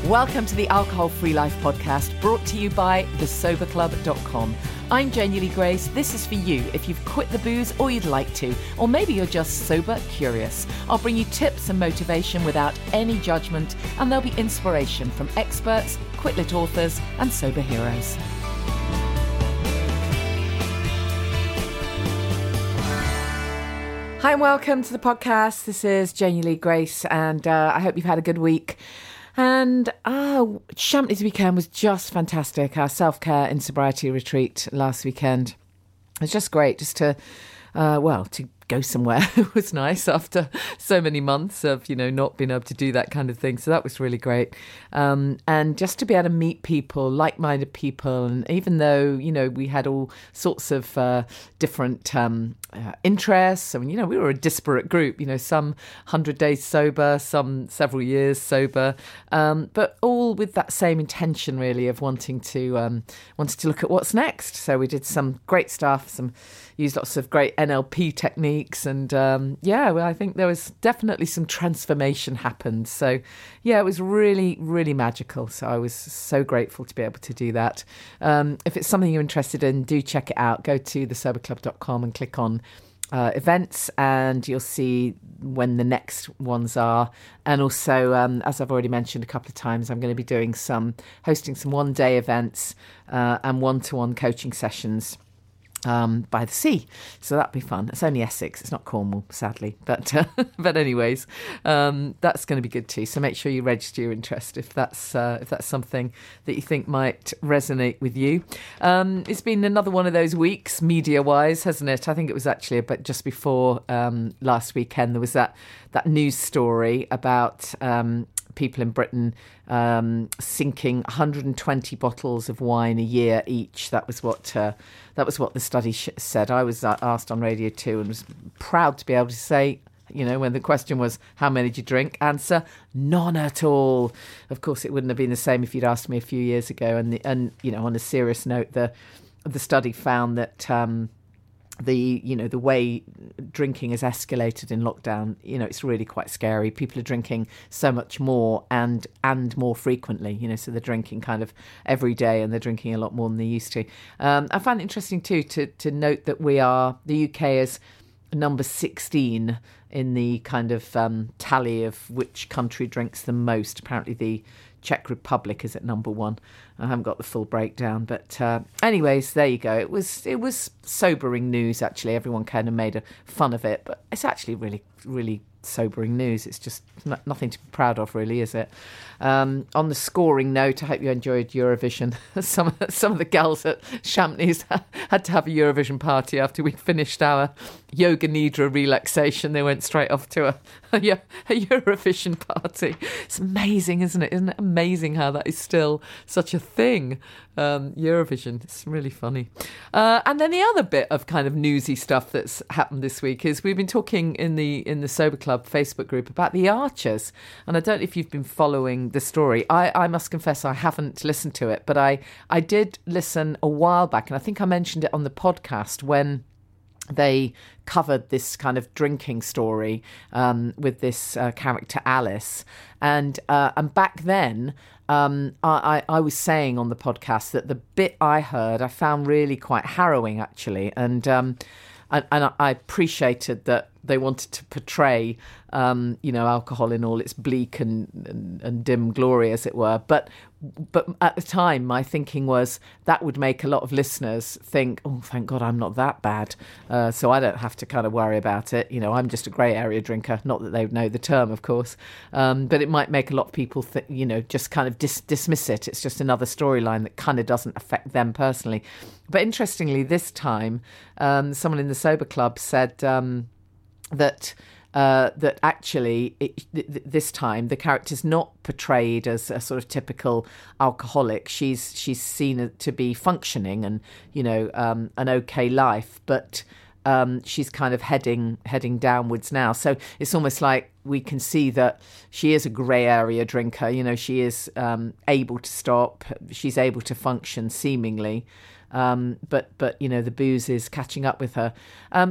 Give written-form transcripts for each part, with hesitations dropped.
Welcome to the Alcohol Free Life podcast, brought to you by thesoberclub.com. I'm Genuinely Grace. This is for you if you've quit the booze or you'd like to, or maybe you're just sober curious. I'll bring you tips and motivation without any judgment, and there'll be inspiration from experts, quit-lit authors, and sober heroes. Hi and welcome to the podcast. This is Genuinely Grace, and I hope you've had a good week. And Champneys weekend was just fantastic. Our self-care and sobriety retreat last weekend. It was just great just to go somewhere. It was nice after so many months of, not being able to do that kind of thing. So that was really great. And just to be able to meet people, like-minded people. And even though, we had all sorts of different interests. I mean, we were a disparate group, some 100 days sober, some several years sober, but all with that same intention, really, of wanting to look at what's next. So we did some great stuff, used lots of great NLP techniques, and I think there was definitely some transformation happened. So it was really, really magical. So I was so grateful to be able to do that. If it's something you're interested in, do check it out. Go to thesoberclub.com and click on events, and you'll see when the next ones are. And also, as I've already mentioned a couple of times, I'm going to be hosting some one-day events and one-to-one coaching sessions by the sea, so that'll be fun. It's only Essex, it's not Cornwall, sadly, but anyways, that's going to be good too. So make sure you register your interest if that's something that you think might resonate with you. It's been another one of those weeks, media-wise, hasn't it? I think it was actually about just before last weekend. There was that news story about people in Britain sinking 120 bottles of wine a year each. That was what the study said. I was asked on Radio 2 and was proud to be able to say, when the question was, how many did you drink? Answer, none at all. Of course, it wouldn't have been the same if you'd asked me a few years ago. And on a serious note, the study found that the way drinking has escalated in lockdown, it's really quite scary. People are drinking so much more and more frequently, so they're drinking kind of every day, and they're drinking a lot more than they used to. I find it interesting too to note that the UK is number 16 in the kind of tally of which country drinks the most. Apparently the Czech Republic is at number 1. I haven't got the full breakdown, but anyways, there you go. It was sobering news, actually. Everyone kind of made fun of it, but it's actually really, really sobering news. It's just nothing to be proud of, really, is it? On the scoring note, I hope you enjoyed Eurovision. Some of the gals at Champneys had to have a Eurovision party after we finished our yoga nidra relaxation. They went straight off to a Eurovision party. It's amazing, isn't it? Isn't it amazing how that is still such a thing? Eurovision, it's really funny. And then the other bit of kind of newsy stuff that's happened this week is we've been talking in the Sober Club Facebook group about the Archers, and I don't know if you've been following the story. I must confess I haven't listened to it, but I did listen a while back, and I think I mentioned it on the podcast when they covered this kind of drinking story with this character Alice, and back then I was saying on the podcast that the bit I heard I found really quite harrowing, actually, and I appreciated that they wanted to portray, alcohol in all its bleak and dim glory, as it were. But at the time, my thinking was that would make a lot of listeners think, oh, thank God I'm not that bad. So I don't have to kind of worry about it. I'm just a grey area drinker. Not that they know the term, of course. But it might make a lot of people, just kind of dismiss it. It's just another storyline that kind of doesn't affect them personally. But interestingly, this time, someone in the Sober Club said that actually this time the character's not portrayed as a sort of typical alcoholic. She's seen to be functioning and an okay life, but she's kind of heading downwards now. So it's almost like we can see that she is a grey area drinker. She is able to stop. She's able to function seemingly. But the booze is catching up with her.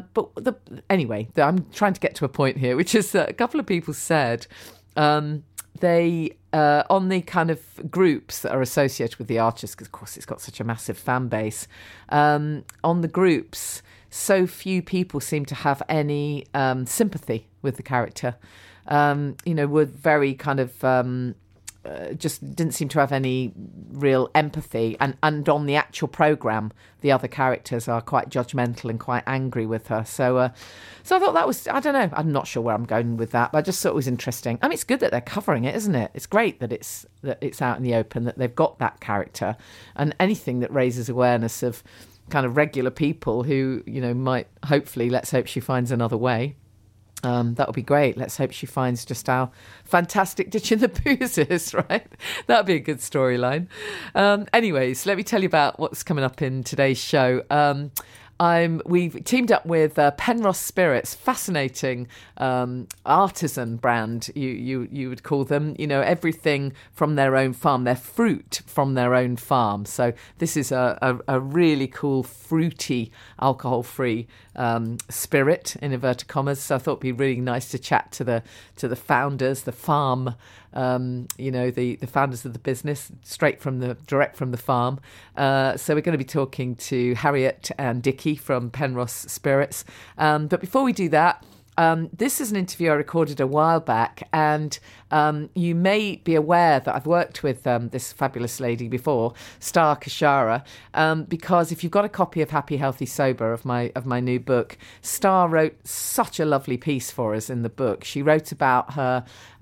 Anyway, I'm trying to get to a point here, which is that a couple of people said they on the kind of groups that are associated with The Archers, because of course it's got such a massive fan base, on the groups, so few people seem to have any sympathy with the character. Were very kind of just didn't seem to have any real empathy, and on the actual programme the other characters are quite judgmental and quite angry with her, so I thought that was, I don't know, I'm not sure where I'm going with that, but I just thought it was interesting. I mean, it's good that they're covering it, isn't it? It's great that it's out in the open, that they've got that character, and anything that raises awareness of kind of regular people who, might, hopefully, let's hope she finds another way. That would be great. Let's hope she finds just how fantastic Ditching the Booze is, right? That would be a good storyline. Anyways, let me tell you about what's coming up in today's show. We've teamed up with Penrose Spirits, fascinating artisan brand, you would call them. Everything from their own farm, their fruit from their own farm. So this is a really cool, fruity, alcohol-free spirit, in inverted commas. So I thought it'd be really nice to chat to the founders, the farm. The founders of the business, direct from the farm. So we're going to be talking to Harriet and Dickie from Penrose Spirits. But before we do that, this is an interview I recorded a while back, and you may be aware that I've worked with this fabulous lady before, Star Kashara, because if you've got a copy of Happy, Healthy, Sober of my new book, Star wrote such a lovely piece for us in the book. She wrote about her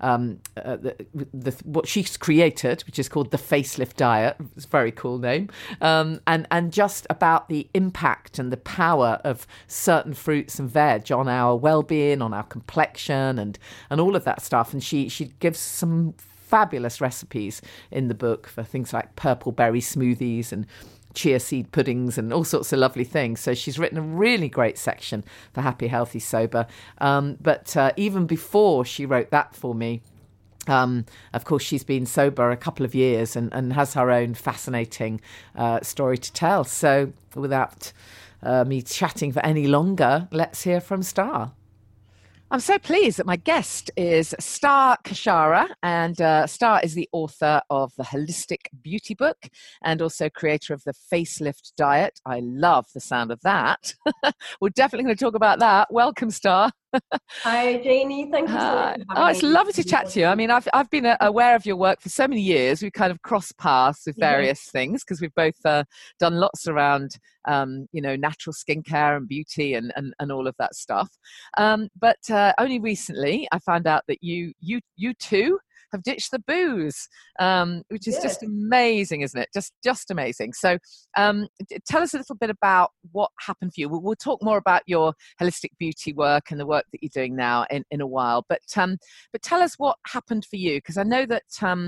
what she's created, which is called the Facelift Diet. It's a very cool name, and just about the impact and the power of certain fruits and veg on our well-being, on our complexion, and all of that stuff. And she gives some fabulous recipes in the book for things like purple berry smoothies and chia seed puddings and all sorts of lovely things. So she's written a really great section for Happy, Healthy, Sober. But even before she wrote that for me, of course, she's been sober a couple of years and has her own fascinating story to tell. So without me chatting for any longer, let's hear from Star. I'm so pleased that my guest is Star Kashara, and Star is the author of the Holistic Beauty Book and also creator of the Facelift Diet. I love the sound of that. We're definitely going to talk about that. Welcome, Star. Hi, Janie. Thank you so much for having me. It's lovely to chat to you. I mean, I've been aware of your work for so many years. We've kind of crossed paths with various things because we've both done lots around, natural skincare and beauty and all of that stuff. But only recently I found out that you too have ditched the booze, which is just amazing, isn't it? Just amazing. So tell us a little bit about what happened for you. We'll talk more about your holistic beauty work and the work that you're doing now in a while. But tell us what happened for you, because I know that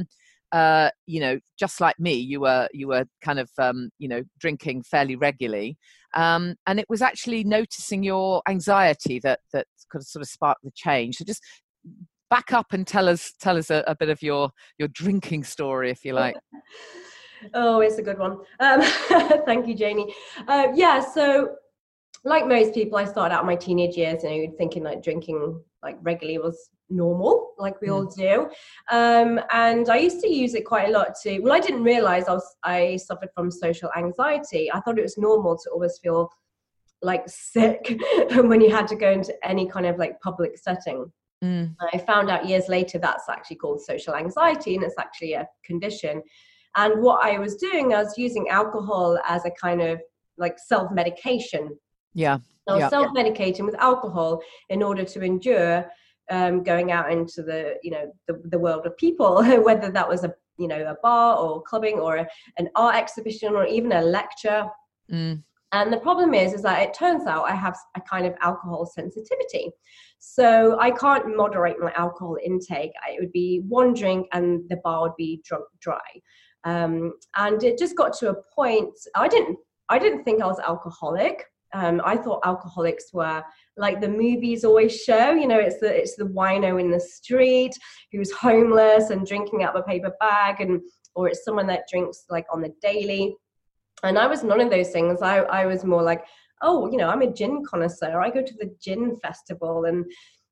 just like me, you were kind of drinking fairly regularly, and it was actually noticing your anxiety that could sort of spark the change. So just back up and tell us a bit of your drinking story, if you like. Oh, it's a good one. Thank you, Janie. So like most people, I started out in my teenage years, thinking like drinking like regularly was normal, like we all do. And I used to use it quite a lot I didn't realize I suffered from social anxiety. I thought it was normal to always feel like sick when you had to go into any kind of like public setting. I found out years later that's actually called social anxiety, and it's actually a condition. And what I was doing, I was using alcohol as a kind of like self-medication. I was self-medicating with alcohol in order to endure going out into the world of people, whether that was a bar or clubbing or an art exhibition or even a lecture. And the problem is that it turns out I have a kind of alcohol sensitivity. So I can't moderate my alcohol intake. It would be one drink and the bar would be drunk dry. And it just got to a point, I didn't think I was alcoholic. I thought alcoholics were like the movies always show, it's the wino in the street who's homeless and drinking out of a paper bag, or it's someone that drinks like on the daily. And I was none of those things. I was more like, I'm a gin connoisseur. I go to the gin festival, and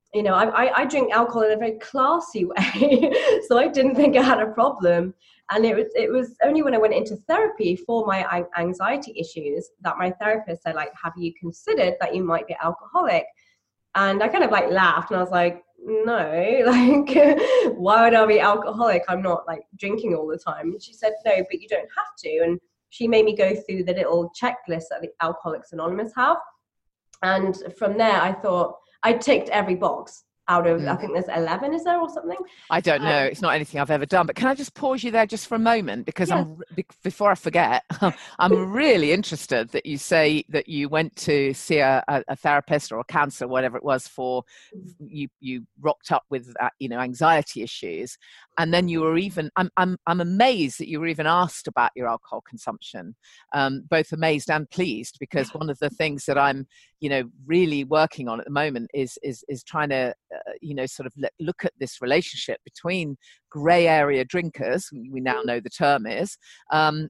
you know, I drink alcohol in a very classy way, so I didn't think I had a problem. And it was only when I went into therapy for my anxiety issues that my therapist said, like, have you considered that you might be alcoholic? And I kind of like laughed and I was like, no, like, why would I be alcoholic? I'm not like drinking all the time. And she said, no, but you don't have to. And she made me go through the little checklist that the Alcoholics Anonymous have. And from there, I thought I ticked every box out of, I think there's 11, is there, or something? I don't know. It's not anything I've ever done. But can I just pause you there just for a moment? Because Yes. before I forget, I'm really interested that you say that you went to see a therapist or a counselor, whatever it was, for you rocked up with anxiety issues, and then you were even. I'm amazed that you were even asked about your alcohol consumption. Both amazed and pleased, because one of the things that I'm really working on at the moment is trying to sort of look at this relationship between grey area drinkers, we now know the term is, and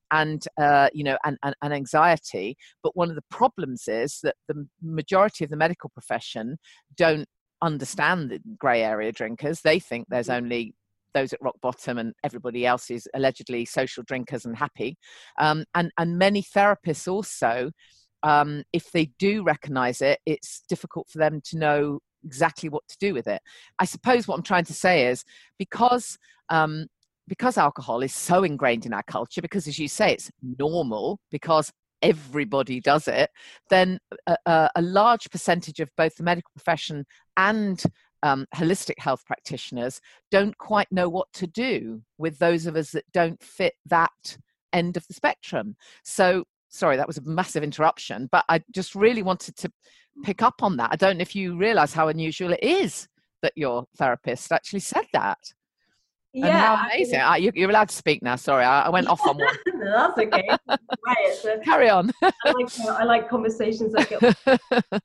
anxiety. But one of the problems is that the majority of the medical profession don't understand the grey area drinkers. They think there's only those at rock bottom and everybody else is allegedly social drinkers and happy. And many therapists also, if they do recognize it, it's difficult for them to know exactly what to do with it. I suppose what I'm trying to say is because alcohol is so ingrained in our culture, because as you say, it's normal, because everybody does it, then a large percentage of both the medical profession and holistic health practitioners don't quite know what to do with those of us that don't fit that end of the spectrum. So sorry, that was a massive interruption, but I just really wanted to pick up on that. I don't know if you realize how unusual it is that your therapist actually said that. Yeah. And how amazing. You're allowed to speak now. Sorry, I went off on one. No, that's okay. Right, carry on. I like conversations that get...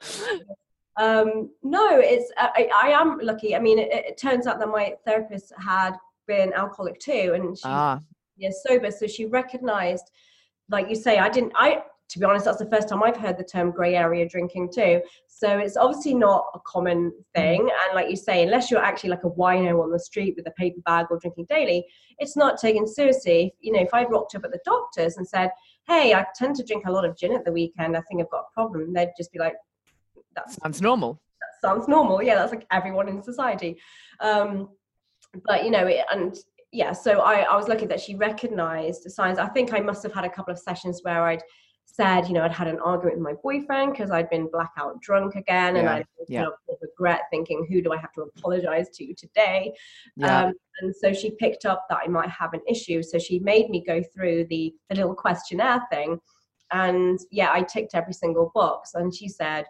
no, it's I am lucky. I mean, it turns out that my therapist had been alcoholic too, and she's sober, so she recognized, like you say, to be honest, that's the first time I've heard the term grey area drinking too. So it's obviously not a common thing. And like you say, unless you're actually like a wino on the street with a paper bag or drinking daily, it's not taken seriously. If I'd rocked up at the doctor's and said, hey, I tend to drink a lot of gin at the weekend, I think I've got a problem, they'd just be like, that sounds normal. That sounds normal. Yeah, that's like everyone in society. But so I was lucky that she recognized the signs. I think I must have had a couple of sessions where I'd said, I'd had an argument with my boyfriend because I'd been blackout drunk again, and I regret thinking, who do I have to apologize to today? And so she picked up that I might have an issue. So she made me go through the little questionnaire thing, and I ticked every single box. And she said,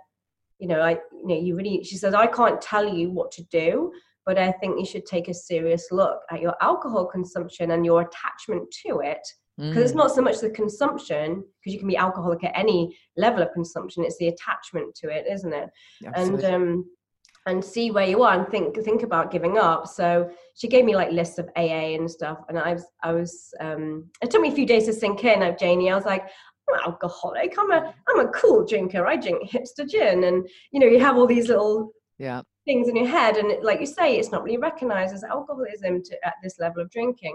she says, I can't tell you what to do, but I think you should take a serious look at your alcohol consumption and your attachment to it. Because it's not so much the consumption, because you can be alcoholic at any level of consumption. It's the attachment to it, isn't it? Absolutely. And see where you are and think about giving up. So she gave me like lists of AA and stuff, and I was it took me a few days to sink in. Janie, I was like, I'm an alcoholic. I'm a cool drinker. I drink hipster gin, and you have all these little things in your head, and like you say, it's not really recognized as alcoholism at this level of drinking.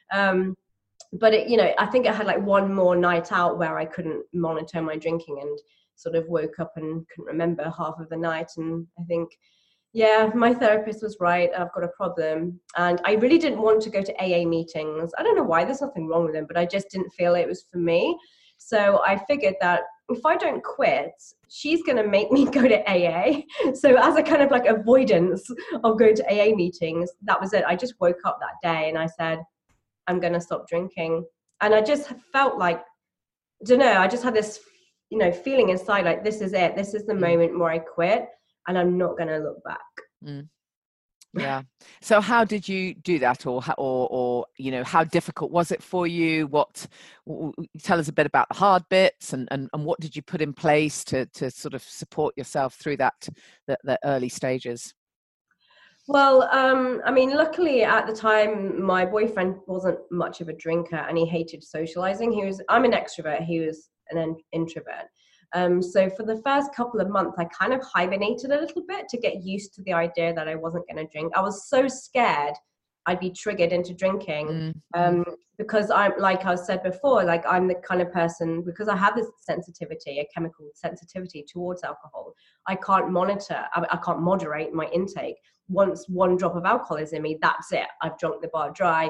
But I think I had like one more night out where I couldn't monitor my drinking and sort of woke up and couldn't remember half of the night. And I think, my therapist was right. I've got a problem. And I really didn't want to go to AA meetings. I don't know why, there's nothing wrong with them, but I just didn't feel it was for me. So I figured that if I don't quit, she's going to make me go to AA. So as a kind of like avoidance of going to AA meetings, that was it. I just woke up that day and I said, I'm going to stop drinking. And I just felt like, I don't know, I just had this, feeling inside, like, this is it. This is the moment where I quit and I'm not going to look back. Yeah. So how did you do that? Or how difficult was it for you? Tell us a bit about the hard bits and what did you put in place to sort of support yourself through the early stages? Well, luckily at the time, my boyfriend wasn't much of a drinker and he hated socializing. I'm an extrovert. He was an introvert. So for the first couple of months, I kind of hibernated a little bit to get used to the idea that I wasn't going to drink. I was so scared I'd be triggered into drinking. Because I'm, like I said before, like I'm the kind of person, because I have this sensitivity, a chemical sensitivity towards alcohol, I can't moderate my intake. Once one drop of alcohol is in me, that's it. I've drunk the bar dry.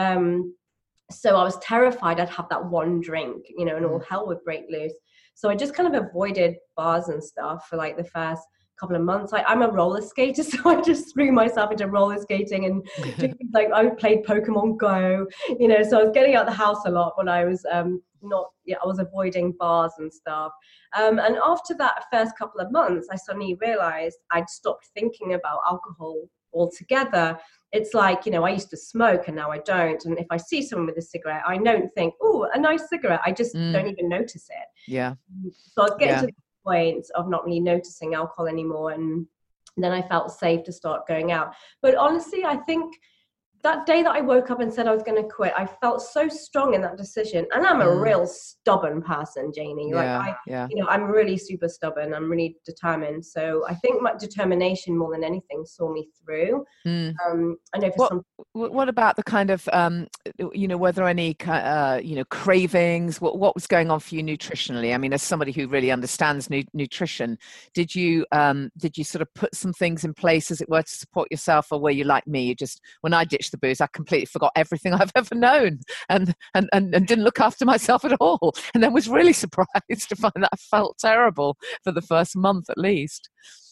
So I was terrified I'd have that one drink, and all hell would break loose. So I just kind of avoided bars and stuff for like the first couple of months. I'm a roller skater, so I just threw myself into roller skating and like I played Pokemon Go, so I was getting out the house a lot when I was I was avoiding bars and stuff. And after that first couple of months, I suddenly realized I'd stopped thinking about alcohol altogether. It's like, I used to smoke and now I don't. And if I see someone with a cigarette, I don't think, oh, a nice cigarette. I just don't even notice it. Yeah. So I was getting to the point of not really noticing alcohol anymore. And then I felt safe to start going out. But honestly, I think that day that I woke up and said I was going to quit, I felt so strong in that decision. And I'm a real stubborn person, Janie. I'm really super stubborn. I'm really determined. So I think my determination more than anything saw me through. I know what about the kind of, were there any, cravings? What was going on for you nutritionally? I mean, as somebody who really understands nutrition, did you sort of put some things in place, as it were, to support yourself, or were you like me? You just, when I ditched the booze, I completely forgot everything I've ever known and didn't look after myself at all, and then was really surprised to find that I felt terrible for the first month at least.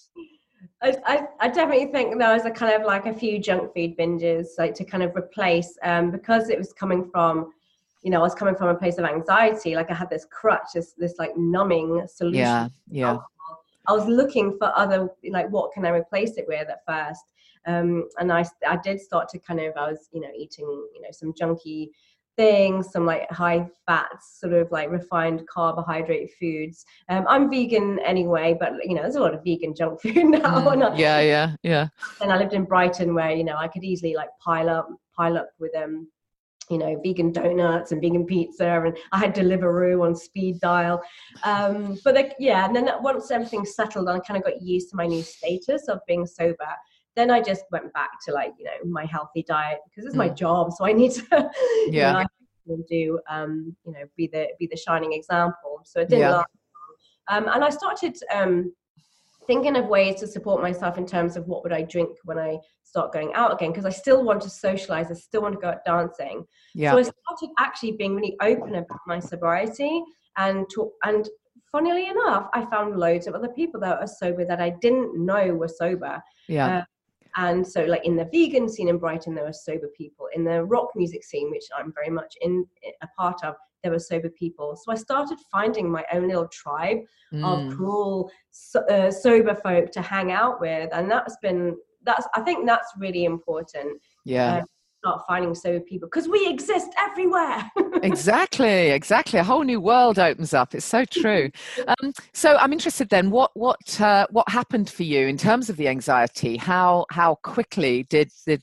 I definitely think there was a kind of like a few junk food binges, like to kind of replace, because it was coming from, I was coming from a place of anxiety. Like I had this crutch, this like numbing solution. Yeah. I was looking for other, like, what can I replace it with at first? And I did start to kind of, I was, eating, some junky things, some like high fats, sort of like refined carbohydrate foods. I'm vegan anyway, but there's a lot of vegan junk food now. Yeah. And I lived in Brighton, where I could easily like pile up with vegan donuts and vegan pizza, and I had Deliveroo on speed dial. And then once everything settled, I kind of got used to my new status of being sober. Then I just went back to my healthy diet, because it's my job, so I need to do be the shining example. So it didn't last long. And I started thinking of ways to support myself in terms of what would I drink when I start going out again, because I still want to socialize, I still want to go out dancing. So I started actually being really open about my sobriety and funnily enough, I found loads of other people that are sober that I didn't know were sober. And so like in the vegan scene in Brighton, there were sober people. In the rock music scene, which I'm very much a part of, there were sober people. So I started finding my own little tribe of cool sober folk to hang out with. And I think that's really important. Start finding sober people, because we exist everywhere. Exactly. A whole new world opens up. It's so true. So I'm interested then, what happened for you in terms of the anxiety? How quickly did the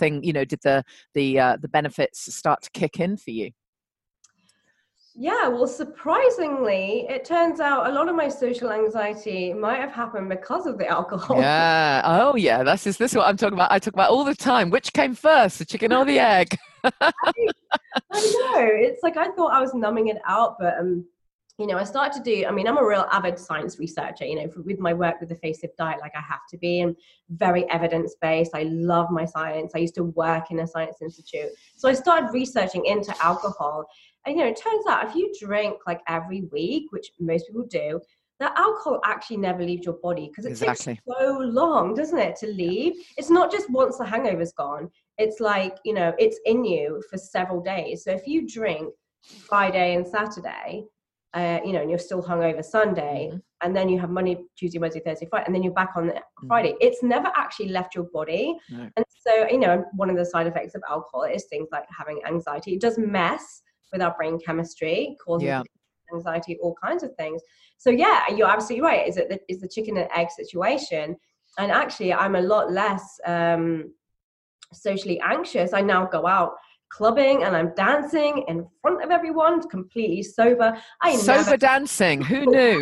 benefits start to kick in for you? Yeah, well, surprisingly, it turns out a lot of my social anxiety might have happened because of the alcohol. Yeah. Oh, yeah. This is what I'm talking about. I talk about all the time. Which came first, the chicken or the egg? I know. It's like I thought I was numbing it out, but I started to do. I mean, I'm a real avid science researcher. With my work with the Face It diet, like I have to be, and very evidence based. I love my science. I used to work in a science institute, so I started researching into alcohol. And it turns out if you drink like every week, which most people do, that alcohol actually never leaves your body, because it takes so long, doesn't it, to leave? It's not just once the hangover's gone. It's like, it's in you for several days. So if you drink Friday and Saturday, and you're still hungover Sunday, and then you have Monday, Tuesday, Wednesday, Thursday, Friday, and then you're back on Friday, it's never actually left your body. No. And so, one of the side effects of alcohol is things like having anxiety. It does mess with our brain chemistry, causing anxiety, all kinds of things. So yeah, you're absolutely right. Is the chicken and egg situation. And actually I'm a lot less socially anxious. I now go out clubbing and I'm dancing in front of everyone, completely sober. Dancing, who knew?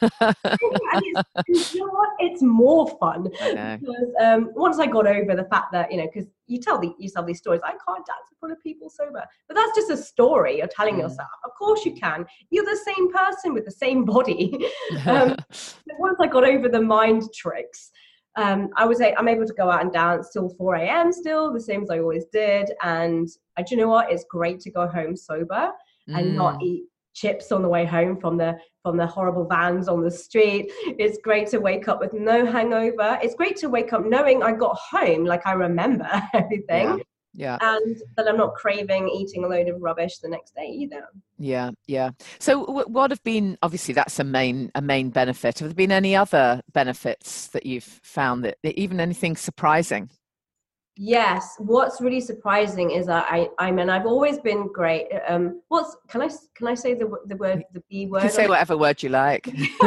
And you know what? It's more fun I know. because once I got over the fact that, because you tell yourself these stories, I can't dance in front of people sober, but that's just a story you're telling yourself. Of course you can. You're the same person with the same body. Once I got over the mind tricks, I'm able to go out and dance till 4 a.m. still, the same as I always did. And do you know what? It's great to go home sober and not eat chips on the way home from the horrible vans on the street. It's great to wake up with no hangover. It's great to wake up knowing I got home, like I remember everything. Yeah. And that I'm not craving eating a load of rubbish the next day either. Yeah. So what have been, obviously that's a main benefit. Have there been any other benefits that you've found, that even anything surprising? Yes. What's really surprising is that I've always been great. Can I say the word, the B word? You can say whatever word you like.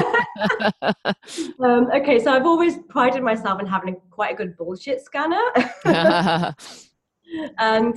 Okay. So I've always prided myself in having quite a good bullshit scanner. And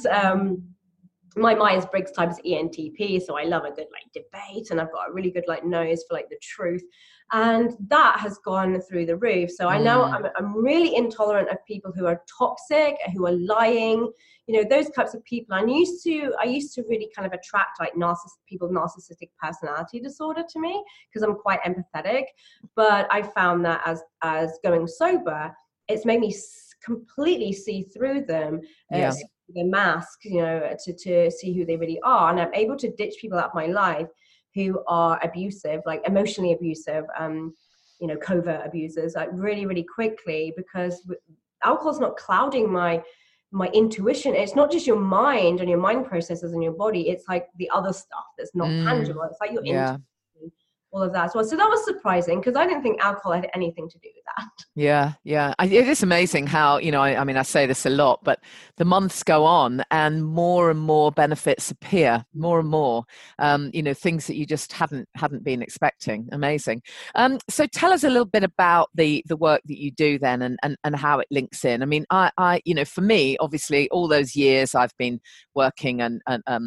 my Myers-Briggs type is ENTP, so I love a good debate, and I've got a really good nose for the truth, and that has gone through the roof. So I know I'm really intolerant of people who are toxic, who are lying, those types of people. I used to really kind of attract people with narcissistic personality disorder to me, because I'm quite empathetic. But I found that as going sober, it's made me completely see through them, see the mask, to see who they really are. And I'm able to ditch people out of my life who are abusive, emotionally abusive, covert abusers, really, really quickly, because alcohol's not clouding my intuition. It's not just your mind and your mind processes and your body. It's the other stuff that's not tangible. It's your intuition, all of that as well. So that was surprising, because I didn't think alcohol had anything to do with that. Yeah. It is amazing how, I mean, I say this a lot, but the months go on and more benefits appear, more and more, things that you just hadn't been expecting. Amazing. So tell us a little bit about the work that you do then, and how it links in. I mean, I for me, obviously, all those years I've been working and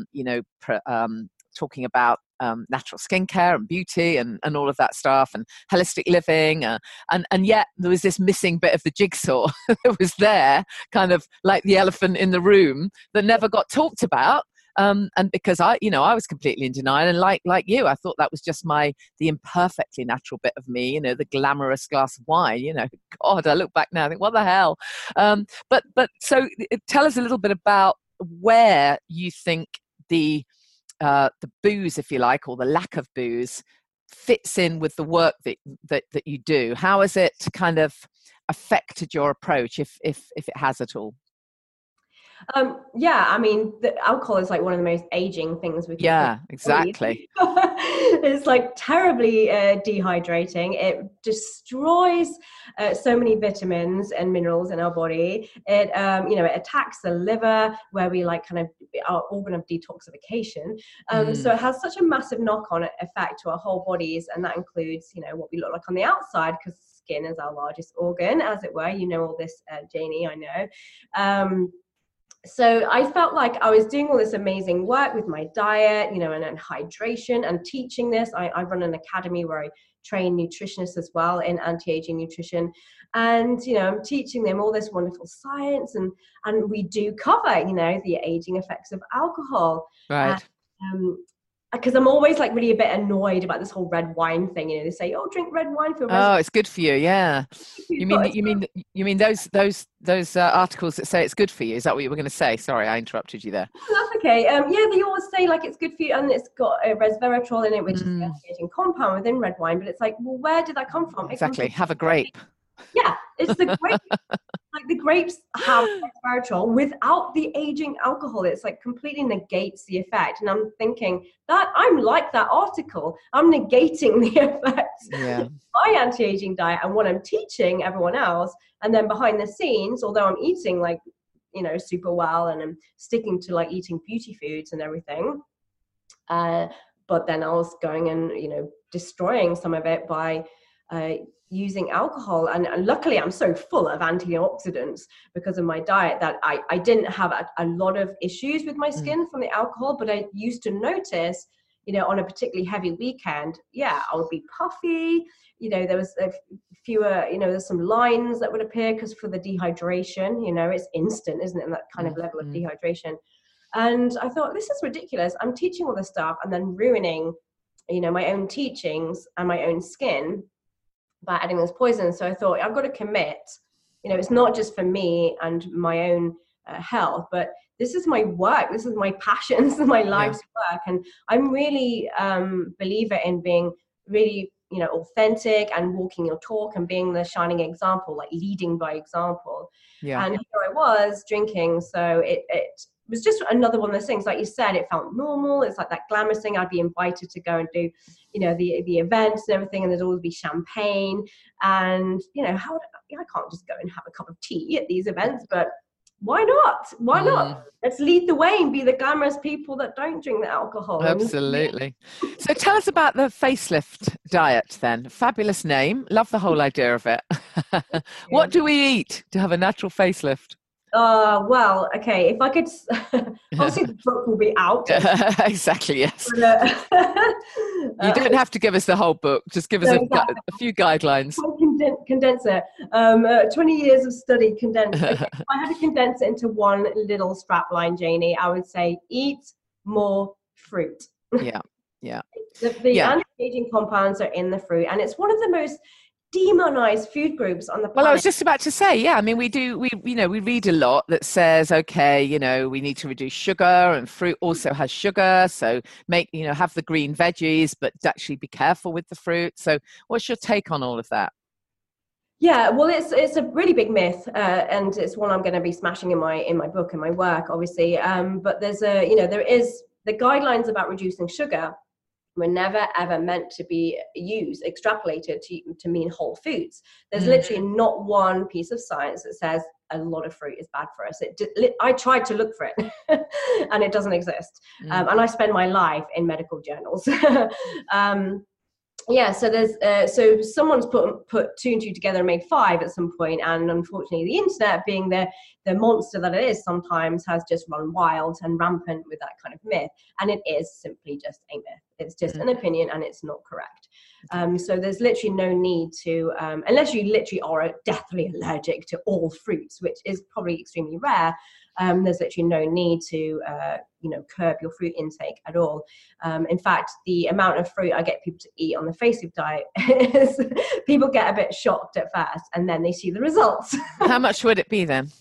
talking about natural skincare and beauty and all of that stuff, and holistic living, and yet there was this missing bit of the jigsaw that was there, kind of like the elephant in the room, that never got talked about. And because I was completely in denial, and like you, I thought that was just the imperfectly natural bit of me, the glamorous glass of wine. God, I look back now and think, what the hell? But so tell us a little bit about where you think the booze, if you like, or the lack of booze, fits in with the work that you do. How has it kind of affected your approach, if it has at all? I mean, the alcohol is one of the most aging things we can. Yeah, exactly. It's terribly dehydrating. It destroys so many vitamins and minerals in our body. It it attacks the liver, where we kind of our organ of detoxification. So it has such a massive knock-on effect to our whole bodies, and that includes what we look like on the outside, because skin is our largest organ, as it were. All this, Janie, I know. So I felt like I was doing all this amazing work with my diet, and hydration, and teaching this. I run an academy where I train nutritionists as well in anti-aging nutrition. And, I'm teaching them all this wonderful science, and we do cover, the aging effects of alcohol. Right. Because I'm always really a bit annoyed about this whole red wine thing. They say, "Oh, drink red wine for." Oh, it's good for you. Yeah. You mean those articles that say it's good for you? Is that what you were going to say? Sorry, I interrupted you there. Oh, that's okay. They always say it's good for you, and it's got resveratrol in it, which is the anti-aging compound within red wine. But it's well, where did that come from? Exactly. Have a grape. Yeah, it's the grape. The grapes have resveratrol without the aging alcohol. It's completely negates the effect. And I'm thinking that I'm like that article. I'm negating the effects of my anti-aging diet and what I'm teaching everyone else. And then behind the scenes, although I'm eating super well, and I'm sticking to eating beauty foods and everything, but then I was going and destroying some of it by using alcohol. And luckily I'm so full of antioxidants because of my diet that I didn't have a lot of issues with my skin from the alcohol. But I used to notice on a particularly heavy weekend, I would be puffy. There was fewer, there's some lines that would appear because for the dehydration, it's instant, isn't it? And that kind of level of dehydration. And I thought, this is ridiculous. I'm teaching all this stuff and then ruining, my own teachings and my own skin by adding this poison. So I thought, I've got to commit. It's not just for me and my own health, but this is my work. This is my passion. This is my life's work. And I'm really believer in being really, authentic and walking your talk and being the shining example, like leading by example. Yeah. And here I was drinking. So it was just another one of those things. Like you said, it felt normal. It's like that glamorous thing. I'd be invited to go and do, the events and everything. And there'd always be champagne. And, I can't just go and have a cup of tea at these events, but why not? Why not? Let's lead the way and be the glamorous people that don't drink the alcohol. Absolutely. So tell us about the facelift diet then. Fabulous name. Love the whole idea of it. What do we eat to have a natural facelift? Well, okay, if I could, obviously the book will be out. Exactly, yes. You don't have to give us the whole book, just give us a few guidelines. Condense it. 20 years of study condensed. Okay, if I had to condense it into one little strap line, Janie, I would say eat more fruit. Yeah. The anti-aging compounds are in the fruit, and it's one of the most demonized food groups on the planet. Well, I was just about to say, I mean, we read a lot that says, okay, we need to reduce sugar, and fruit also has sugar. So have the green veggies, but actually be careful with the fruit. So what's your take on all of that? Yeah, well, it's a really big myth, and it's one I'm going to be smashing in my book and my work, obviously. But there's there is the guidelines about reducing sugar were never ever meant to be extrapolated to mean whole foods. There's literally not one piece of science that says a lot of fruit is bad for us. I tried to look for it and it doesn't exist. And I spend my life in medical journals. So there's so someone's put two and two together and made five at some point, and unfortunately the internet, being the monster that it is, sometimes has just run wild and rampant with that kind of myth, and it is simply just a myth. It's just an opinion and it's not correct. So there's literally no need to, unless you literally are deathly allergic to all fruits, which is probably extremely rare. There's literally no need to, curb your fruit intake at all. In fact, the amount of fruit I get people to eat on the facelift diet is people get a bit shocked at first, and then they see the results. How much would it be then?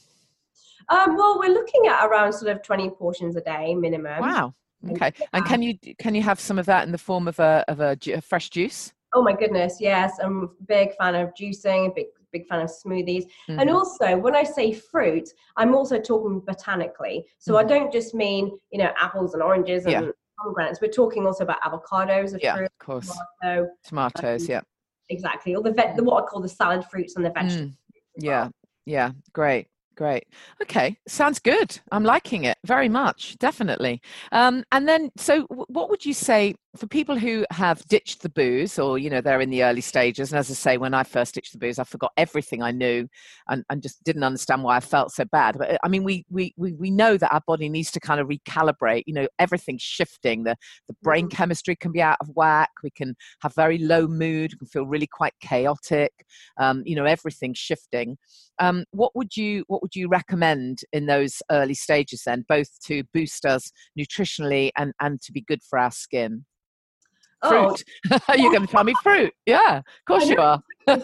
Well, we're looking at around sort of 20 portions a day minimum. Wow. Okay. And can you have some of that in the form of a fresh juice? Oh my goodness, yes. I'm a big fan of juicing, big fan of smoothies. And also, when I say fruit, I'm also talking botanically. So I don't just mean, apples and oranges and pomegranates. We're talking also about avocados, fruit, of course. Tomatoes, exactly. Or the what I call the salad fruits and the vegetables. Yeah. Great. Okay. Sounds good. I'm liking it very much. Definitely. And then, so what would you say for people who have ditched the booze, or, they're in the early stages? And as I say, when I first ditched the booze, I forgot everything I knew and just didn't understand why I felt so bad. But I mean, we know that our body needs to kind of recalibrate, everything's shifting. The brain chemistry can be out of whack. We can have very low mood. We can feel really quite chaotic. Everything's shifting. What would you recommend in those early stages then, both to boost us nutritionally and to be good for our skin? Fruit. You're going to tell me fruit. Yeah, of course you are.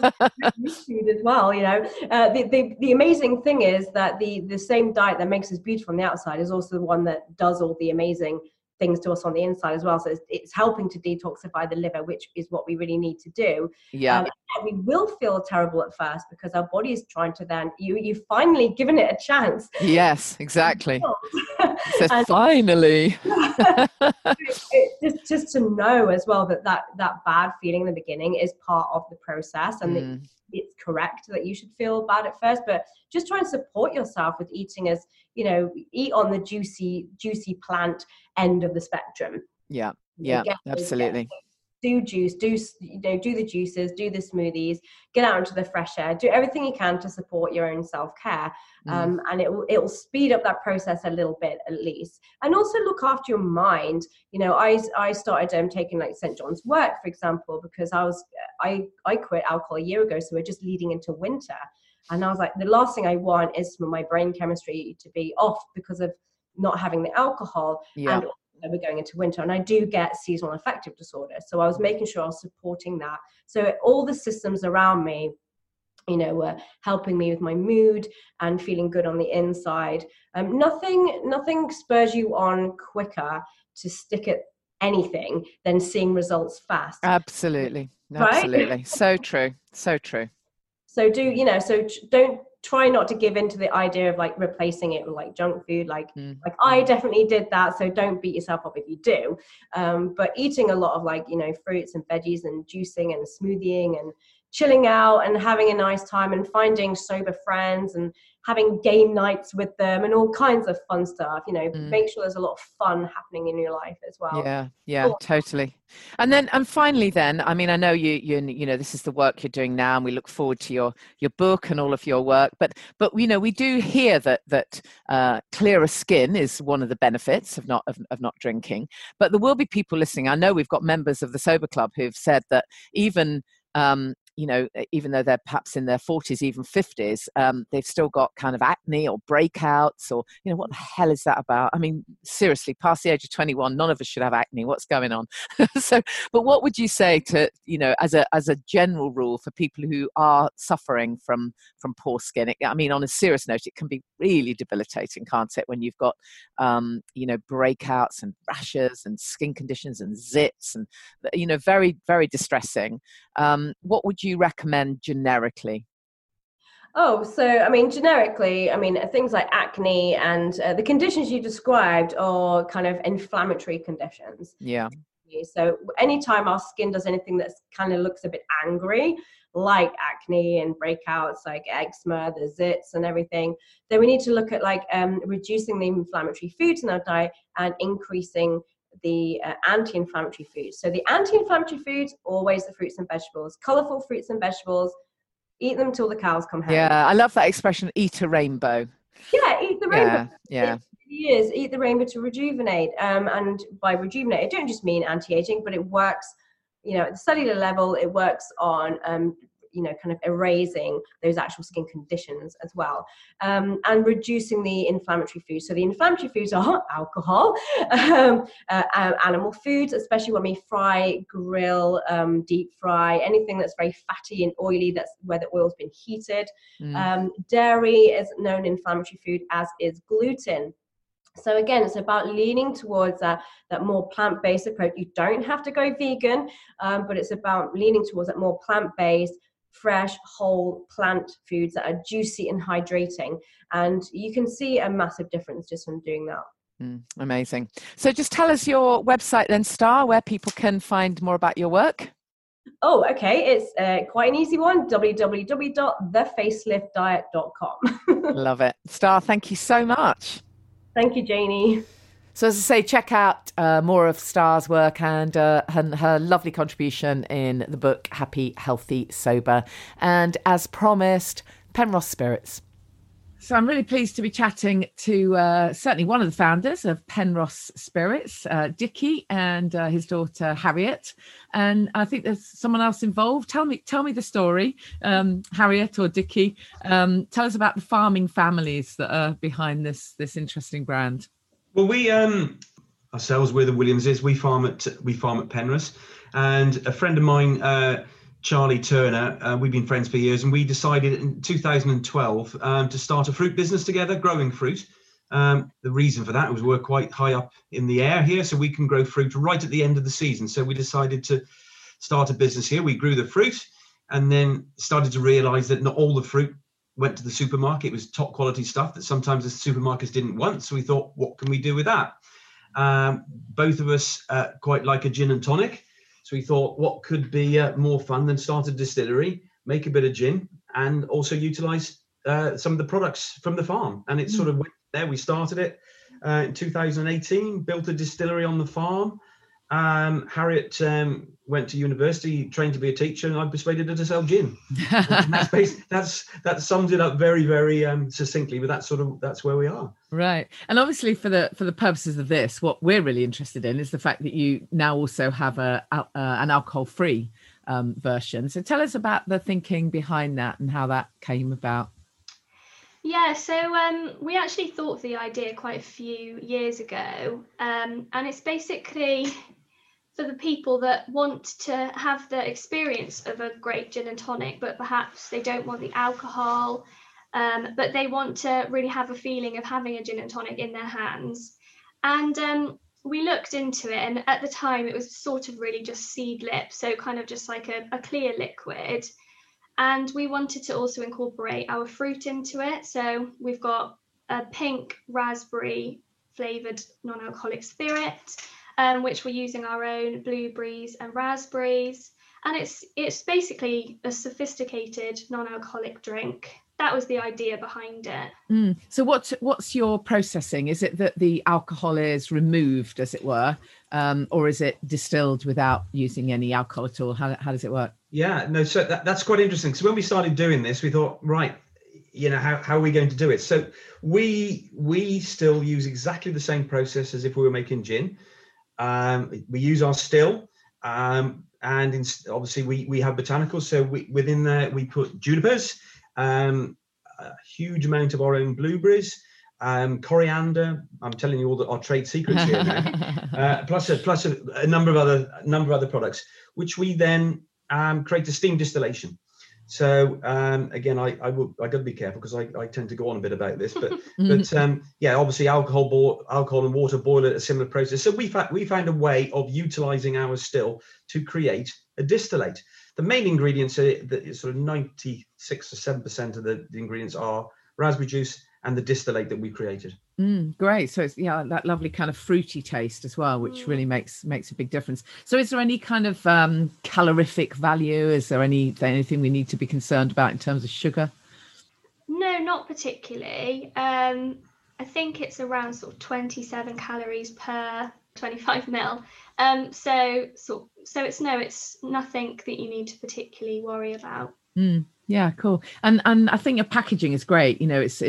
Food as well, the amazing thing is that the same diet that makes us beautiful on the outside is also the one that does all the amazing things to us on the inside as well. So it's helping to detoxify the liver, which is what we really need to do. We will feel terrible at first because our body is trying to then you've finally given it a chance. Yes, exactly. It says finally. just to know as well that bad feeling in the beginning is part of the process, and it's correct that you should feel bad at first, but just try and support yourself with eating as, eat on the juicy plant end of the spectrum. Yeah, absolutely. do juice, do the juices, do the smoothies, get out into the fresh air, do everything you can to support your own self-care. And it will speed up that process a little bit at least. And also look after your mind. I started taking like St. John's wort, for example, because I quit alcohol a year ago, so we're just leading into winter. And I was like, the last thing I want is for my brain chemistry to be off because of not having the alcohol. Yeah. And we're going into winter, and I do get seasonal affective disorder. So I was making sure I was supporting that. So all the systems around me, were helping me with my mood and feeling good on the inside. Nothing spurs you on quicker to stick at anything than seeing results fast. Absolutely. Right? Absolutely. So true. So true. So don't try not to give into the idea of like replacing it with like junk food. Like I definitely did that. So don't beat yourself up if you do. But eating a lot of like, fruits and veggies and juicing and smoothieing and chilling out and having a nice time and finding sober friends and having game nights with them and all kinds of fun stuff, make sure there's a lot of fun happening in your life as well. Yeah, totally. And finally then, I mean, I know you this is the work you're doing now, and we look forward to your book and all of your work, but we do hear that clearer skin is one of the benefits of not drinking, but there will be people listening. I know we've got members of the Sober Club who've said that even even though they're perhaps in their 40s, even 50s, they've still got kind of acne or breakouts or, what the hell is that about? I mean, seriously, past the age of 21, none of us should have acne. What's going on? But what would you say to, as a general rule for people who are suffering from poor skin? I mean, on a serious note, it can be really debilitating, can't it? When you've got, breakouts and rashes and skin conditions and zits and, very, very distressing. What would you recommend generically? Generically, things like acne and the conditions you described are kind of inflammatory conditions. Yeah. So anytime our skin does anything that kind of looks a bit angry, like acne and breakouts, like eczema, the zits and everything, then we need to look at reducing the inflammatory foods in our diet and increasing the anti-inflammatory foods. So the anti-inflammatory foods, always the fruits and vegetables, colorful fruits and vegetables, eat them till the cows come home. Yeah, I love that expression, eat a rainbow. Yeah, eat the rainbow. Yeah. It is, eat the rainbow to rejuvenate. And by rejuvenate, I don't just mean anti-aging, but it works, at the cellular level, it works on, kind of erasing those actual skin conditions as well, and reducing the inflammatory foods. So the inflammatory foods are alcohol, animal foods, especially when we fry, grill, deep fry, anything that's very fatty and oily, that's where the oil's been heated. Dairy is known inflammatory food, as is gluten. So again, it's about leaning towards that more plant-based approach. You don't have to go vegan, but it's about leaning towards that more plant-based, fresh, whole plant foods that are juicy and hydrating. And you can see a massive difference just from doing that. Amazing. So just tell us your website then, Star, where people can find more about your work. Oh, okay. It's quite an easy one, www.thefaceliftdiet.com. Love it. Star, thank you so much. Thank you, Janie. So as I say, check out more of Star's work and her lovely contribution in the book, Happy, Healthy, Sober. And as promised, Penrose Spirits. So I'm really pleased to be chatting to certainly one of the founders of Penrose Spirits, Dickie, and his daughter Harriet. And I think there's someone else involved. Tell me the story, Harriet or Dickie. Tell us about the farming families that are behind this interesting brand. Well, we ourselves, we're the Williamses. We farm at Penrose, and a friend of mine, Charlie Turner, we've been friends for years, and we decided in 2012 to start a fruit business together, growing fruit. The reason for that was we're quite high up in the air here, so we can grow fruit right at the end of the season. So we decided to start a business here. We grew the fruit, and then started to realise that not all the fruit went to the supermarket. It was top quality stuff that sometimes the supermarkets didn't want. So we thought, what can we do with that? Both of us quite like a gin and tonic. So we thought, what could be more fun than start a distillery, make a bit of gin, and also utilise some of the products from the farm. And it sort of went there. We started it in 2018, built a distillery on the farm, Harriet went to university, trained to be a teacher, and I persuaded her to sell gin. And that sums it up very, very succinctly. But that's where we are. Right. And obviously, for the purposes of this, what we're really interested in is the fact that you now also have an alcohol-free version. So tell us about the thinking behind that and how that came about. Yeah, so we actually thought of the idea quite a few years ago, and it's basically for the people that want to have the experience of a great gin and tonic, but perhaps they don't want the alcohol, but they want to really have a feeling of having a gin and tonic in their hands. And we looked into it, and at the time it was sort of really just seed lip, so kind of just like a clear liquid. And we wanted to also incorporate our fruit into it. So we've got a pink raspberry flavoured non-alcoholic spirit, which we're using our own blueberries and raspberries. And it's basically a sophisticated non-alcoholic drink. That was the idea behind it. So what's your processing? Is it that the alcohol is removed, as it were, or is it distilled without using any alcohol at all? How does it work? Yeah, no, so that's quite interesting. So when we started doing this, we thought, right, how are we going to do it? So we still use exactly the same process as if we were making gin. We use our still, and obviously we have botanicals. So within there we put junipers, a huge amount of our own blueberries, coriander. I'm telling you all our trade secrets here now. plus a number of other products, which we then create a steam distillation. So again, I got to be careful because I tend to go on a bit about this, but obviously alcohol and water boil at a similar process. So we found a way of utilizing our still to create a distillate. The main ingredients are sort of 96 or 7% of the ingredients are raspberry juice and the distillate that we created. Great. So it's that lovely kind of fruity taste as well, which really makes a big difference. So is there any kind of calorific value? Is there anything we need to be concerned about in terms of sugar? No, not particularly. I think it's around sort of 27 calories per 25 ml. So it's nothing that you need to particularly worry about. Yeah, cool. And I think your packaging is great.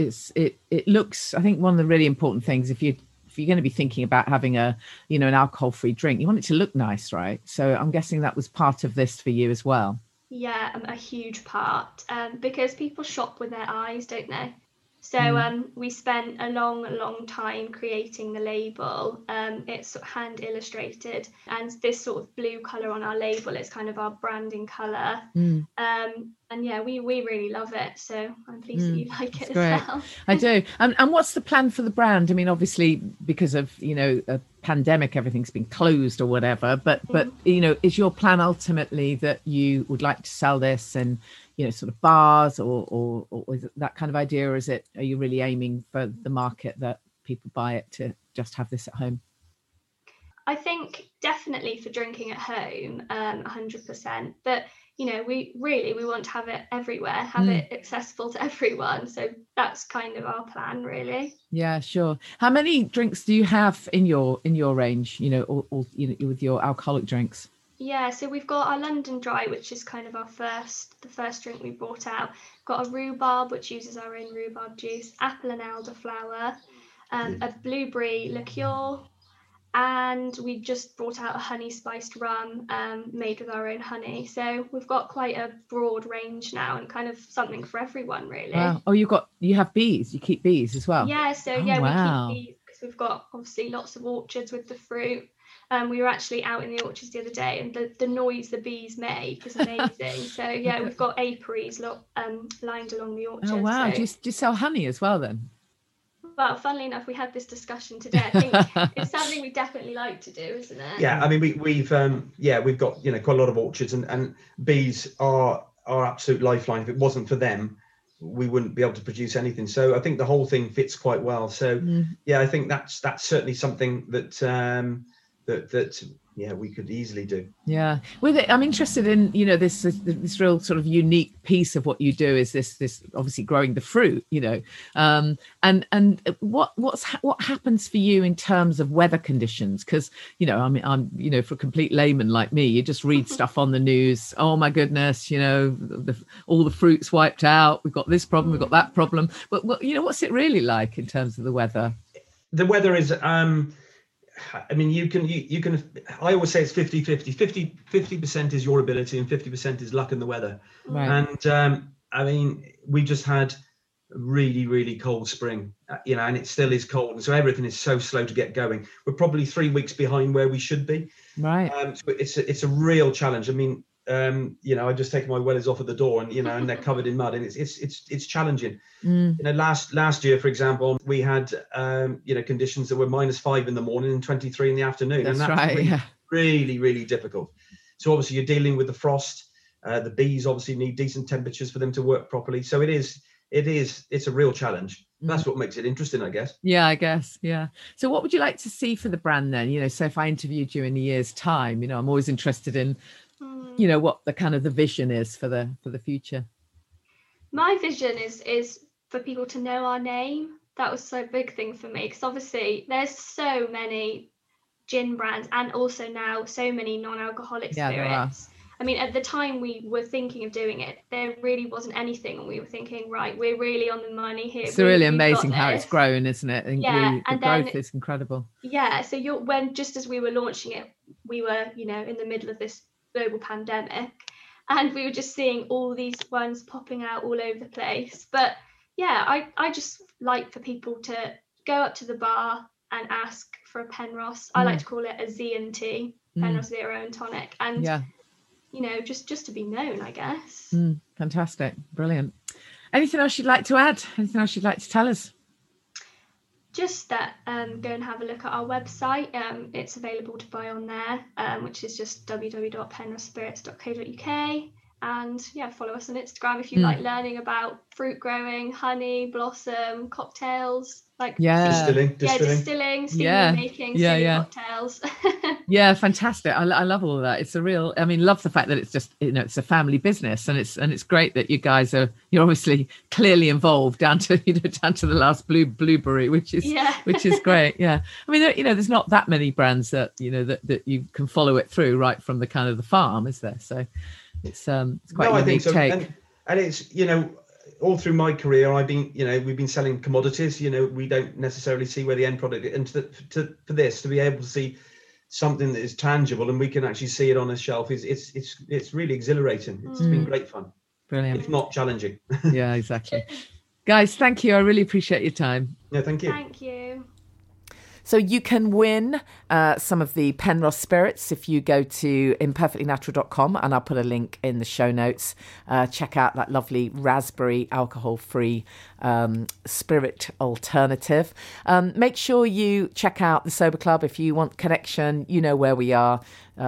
It looks, I think one of the really important things, if you're going to be thinking about having an alcohol-free drink, you want it to look nice, right? So I'm guessing that was part of this for you as well. Yeah, a huge part, because people shop with their eyes, don't they? So we spent a long time creating the label. It's sort of hand illustrated, and this sort of blue colour on our label is kind of our branding colour. And yeah, we really love it. So I'm pleased that you like it as well. I do. And what's the plan for the brand? I mean, obviously, because of, a pandemic, everything's been closed or whatever. But is your plan ultimately that you would like to sell this in, sort of bars or is it that kind of idea? Or are you really aiming for the market that people buy it to just have this at home? I think definitely for drinking at home, 100%. But we want to have it everywhere, have it accessible to everyone. So that's kind of our plan, really. Yeah, sure. How many drinks do you have in your range? With your alcoholic drinks. Yeah, so we've got our London Dry, which is kind of the first drink we brought out. Got a rhubarb, which uses our own rhubarb juice, apple and elderflower, a blueberry liqueur. And we just brought out a honey spiced rum made with our own honey. So we've got quite a broad range now and kind of something for everyone, really. Wow. Oh, you have bees. You keep bees as well. Yeah. So we keep bees because we've got obviously lots of orchards with the fruit. We were actually out in the orchards the other day, and the noise the bees make is amazing. So yeah, we've got apiaries lined along the orchard. Oh wow. So. Do you sell honey as well then? Well, funnily enough, we had this discussion today. I think it's something we definitely like to do, isn't it? Yeah, I mean, we've got quite a lot of orchards, and bees are our absolute lifeline. If it wasn't for them, we wouldn't be able to produce anything. So I think the whole thing fits quite well. So yeah, I think that's certainly something that that we could easily do. Yeah, with it, I'm interested in this real sort of unique piece of what you do is this obviously growing the fruit, and what happens for you in terms of weather conditions? Because I'm for a complete layman like me, you just read stuff on the news. Oh my goodness, all the fruit's wiped out. We've got this problem, we've got that problem. But what's it really like in terms of the weather? The weather is. I mean, you can. I always say it's 50-50. 50% is your ability, and 50% is luck and the weather. Right. And I mean, we just had a really, really cold spring, and it still is cold, and so everything is so slow to get going. We're probably 3 weeks behind where we should be. Right. So it's a real challenge. I mean, I just take my wellies off at the door, and and they're covered in mud, and it's challenging. Last year, for example, we had conditions that were -5 in the morning and 23 in the afternoon. That's and right. Really, really difficult. So obviously you're dealing with the frost. The bees obviously need decent temperatures for them to work properly. So it's a real challenge. That's what makes it interesting, I guess. Yeah, I guess. Yeah. So what would you like to see for the brand then? So if I interviewed you in a year's time, I'm always interested in what the kind of the vision is for the future. My vision is for people to know our name. That was so big thing for me, because obviously there's so many gin brands and also now so many non-alcoholic spirits. I mean, at the time we were thinking of doing it, there really wasn't anything, and we were thinking, right, we're really on the money here. It's really amazing how it's grown, isn't it? And the growth is incredible. Yeah, so just as we were launching it, we were, in the middle of this global pandemic, and we were just seeing all these ones popping out all over the place. But yeah, I just like for people to go up to the bar and ask for a Penrose. I like to call it a Z&T, Penrose Zero and Tonic, and just to be known, I guess. Fantastic, brilliant. Anything else you'd like to add? Anything else you'd like to tell us? Just that go and have a look at our website. It's available to buy on there, which is just www.penrosespirits.co.uk. And follow us on Instagram if you like learning about fruit growing, honey, blossom, cocktails, distilling, making, cocktails. Yeah, fantastic. I love all of that. It's love the fact that it's just it's a family business, and it's great that you guys you're obviously clearly involved down to the last blueberry, which is great. Yeah, I mean there's not that many brands that that you can follow it through right from the kind of the farm, is there? So it's quite a unique take. And it's all through my career, I've been we've been selling commodities. We don't necessarily see where the end product, and for this to be able to see something that is tangible and we can actually see it on a shelf it's really exhilarating. It's been great fun. Brilliant. If not challenging. Yeah, exactly. Guys, thank you. I really appreciate your time. Yeah, thank you. Thank you. So you can win some of the Penrose spirits if you go to imperfectlynatural.com, and I'll put a link in the show notes. Check out that lovely raspberry alcohol-free spirit alternative. Make sure you check out the Sober Club if you want connection. You know where we are.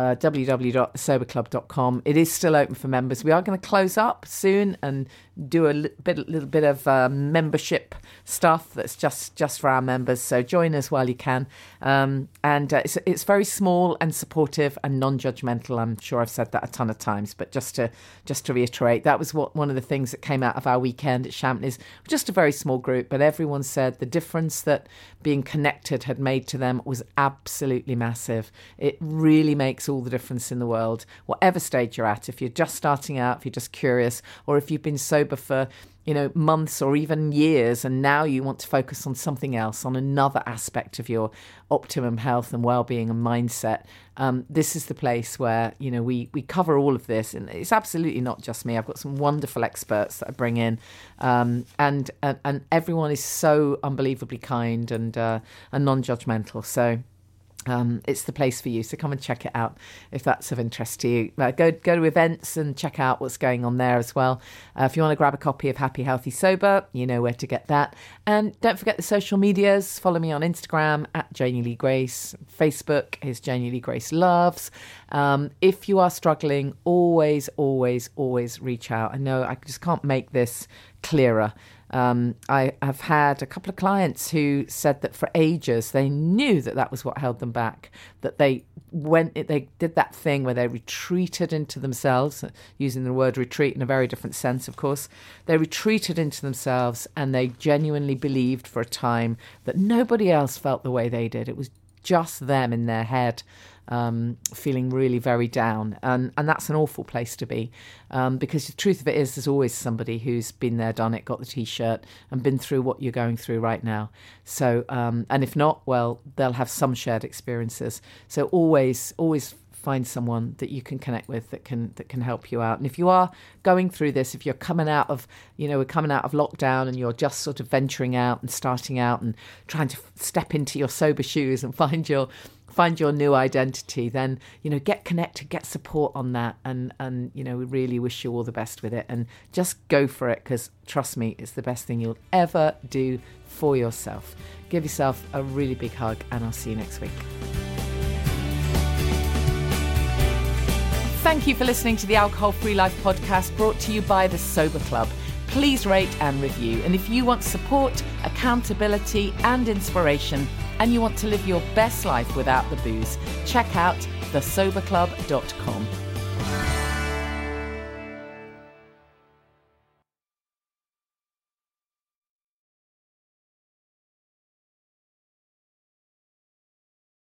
www.soberclub.com. It is still open for members. We are going to close up soon and do a little bit of membership stuff that's just for our members. So join us while you can. And it's very small and supportive and non-judgmental. I'm sure I've said that a ton of times, but just to reiterate, that was one of the things that came out of our weekend at Champneys. Just a very small group, but everyone said the difference that being connected had made to them was absolutely massive. It really makes all the difference in the world, whatever stage you're at. If you're just starting out, if you're just curious, or if you've been sober for months or even years, and now you want to focus on something else, on another aspect of your optimum health and well-being and mindset, this is the place where we cover all of this. And it's absolutely not just me. I've got some wonderful experts that I bring in, and everyone is so unbelievably kind and non-judgmental. So it's the place for you. So come and check it out if that's of interest to you. Go to events and check out what's going on there as well. If you want to grab a copy of Happy, Healthy, Sober, you know where to get that. And don't forget the social medias. Follow me on Instagram at Janie Lee Grace. Facebook is Janie Lee Grace Loves. If you are struggling, always, always, always reach out. I know I just can't make this clearer. I have had a couple of clients who said that for ages they knew that was what held them back, that they they did that thing where they retreated into themselves, using the word retreat in a very different sense, of course. They retreated into themselves and they genuinely believed for a time that nobody else felt the way they did. It was just them in their head, feeling really very down. And that's an awful place to be, because the truth of it is there's always somebody who's been there, done it, got the T-shirt and been through what you're going through right now. So, and if not, well, they'll have some shared experiences. So always find someone that you can connect with that can help you out. And if you are going through this, if you're coming out of, we're coming out of lockdown and you're just sort of venturing out and starting out and trying to step into your sober shoes and find your new identity, then, get connected, get support on that. And we really wish you all the best with it, and just go for it, because trust me, it's the best thing you'll ever do for yourself. Give yourself a really big hug, and I'll see you next week. Thank you for listening to the Alcohol Free Life podcast, brought to you by the Sober Club. Please rate and review. And if you want support, accountability and inspiration, and you want to live your best life without the booze, check out thesoberclub.com.